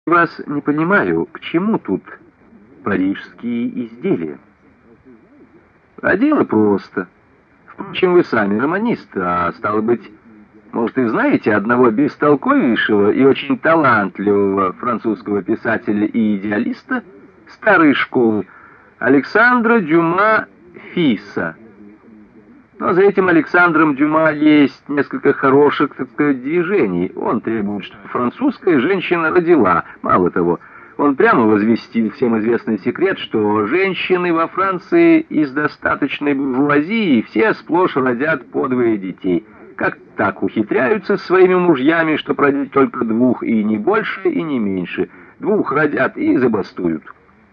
Вас не понимаю, к чему тут парижские изделия? А дело просто. Впрочем, вы сами романист, а стало быть, может, и знаете одного бестолковейшего и очень талантливого французского писателя и идеалиста старой школы Александра Дюма Фиса. Но за этим Александром Дюма есть несколько хороших, так сказать, движений. Он требует, чтобы французская женщина родила. Мало того, он прямо возвестил всем известный секрет, что женщины во Франции из достаточной буржуазии все сплошь родят по двое детей. Как так ухитряются с своими мужьями, что родить только двух, и не больше, и не меньше. Двух родят и забастуют.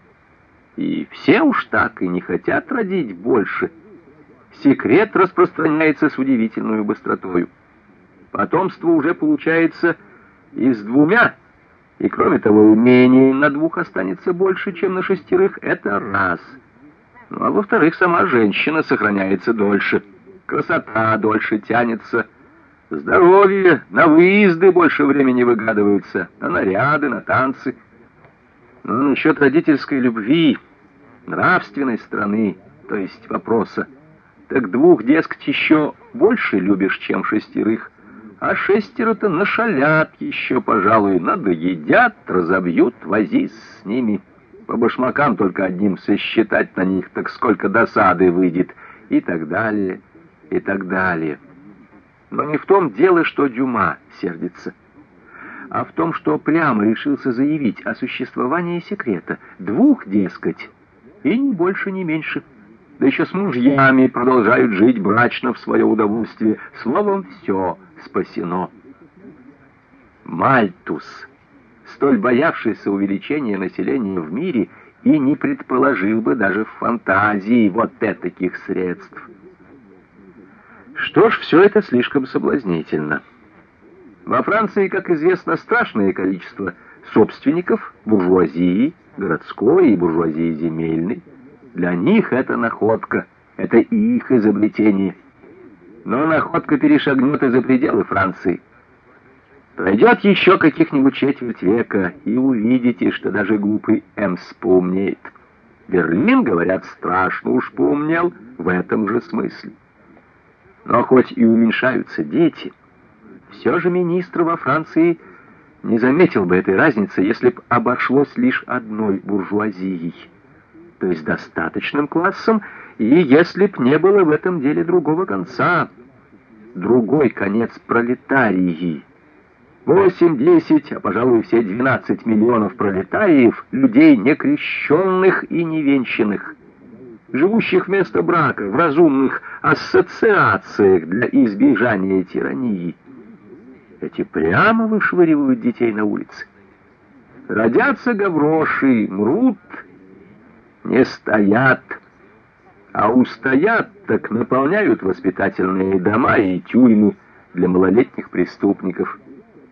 И все уж так и не хотят родить больше. Секрет распространяется с удивительной быстротою. Потомство уже получается и с двумя, и кроме того, умение на двух останется больше, чем на шестерых. Это раз. Ну а во-вторых, сама женщина сохраняется дольше, красота дольше тянется, здоровье, на выезды больше времени выгадываются, на наряды, на танцы. Но насчет родительской любви, нравственной стороны, то есть вопроса, так двух, дескать, еще больше любишь, чем шестерых, а шестеро-то нашалят еще, пожалуй, надоедят, разобьют, возись с ними. По башмакам только одним сосчитать на них, так сколько досады выйдет, и так далее, и так далее. Но не в том дело, что Дюма сердится, а в том, что прямо решился заявить о существовании секрета. Двух, дескать, и ни больше, ни меньше. Да еще с мужьями продолжают жить брачно в свое удовольствие. Словом, все спасено. Мальтус, столь боявшийся увеличения населения в мире, и не предположил бы даже в фантазии вот этаких средств. Что ж, все это слишком соблазнительно. Во Франции, как известно, страшное количество собственников, буржуазии городской и буржуазии земельной. Для них это находка, это их изобретение. Но находка перешагнет и за пределы Франции. Пройдет еще каких-нибудь четверть века, и увидите, что даже глупый Эмс поумнеет. Берлин, говорят, страшно уж поумнел в этом же смысле. Но хоть и уменьшаются дети, все же министр во Франции не заметил бы этой разницы, если б обошлось лишь одной буржуазией, то есть достаточным классом, и если б не было в этом деле другого конца, другой конец пролетарии. 8, 10, а, пожалуй, все 12 миллионов пролетариев, людей некрещенных и невенчанных, живущих вместо брака в разумных ассоциациях для избежания тирании. Эти прямо вышвыривают детей на улицы. Родятся гавроши, мрут, не стоят, а устоят, так наполняют воспитательные дома и тюрьмы для малолетних преступников.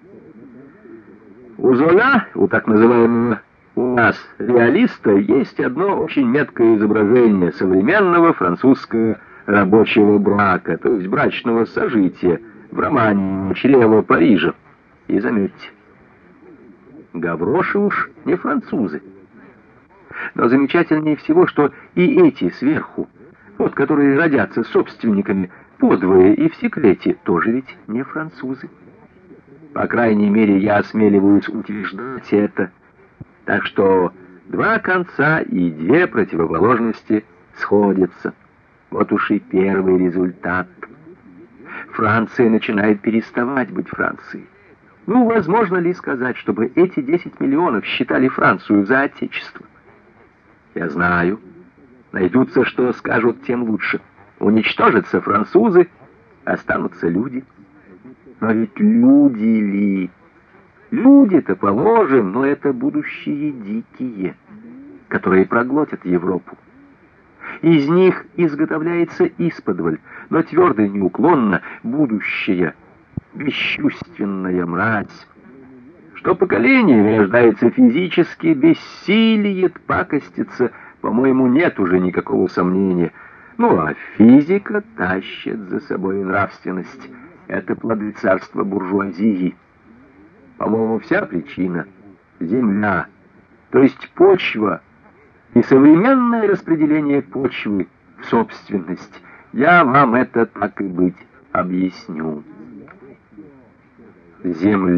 У Золя, у так называемого у нас реалиста, есть одно очень меткое изображение современного французского рабочего брака, то есть брачного сожития, в романе «Чрево Парижа». И заметьте, гавроши уж не французы. Но замечательнее всего, что и эти сверху, вот которые родятся собственниками подвое и в секрете, тоже ведь не французы. По крайней мере, я осмеливаюсь утверждать это. Так что два конца и две противоположности сходятся. Вот уж и первый результат. Франция начинает переставать быть Францией. Ну, возможно ли сказать, чтобы эти 10 миллионов считали Францию за отечество? Я знаю. Найдутся, что скажут, тем лучше. Уничтожатся французы, останутся люди. Но ведь люди ли? Люди-то, положим, но это будущие дикие, которые проглотят Европу. Из них изготовляется исподволь, но твердо и неуклонно будущая, бесчувственная мразь. Что поколение рождается физически, бессилиет, пакостится, по-моему, нет уже никакого сомнения. Ну, а физика тащит за собой нравственность. Это плоды царства буржуазии. По-моему, вся причина земля, то есть почва, и современное распределение почвы в собственность. Я вам это, так и быть, объясню. Земля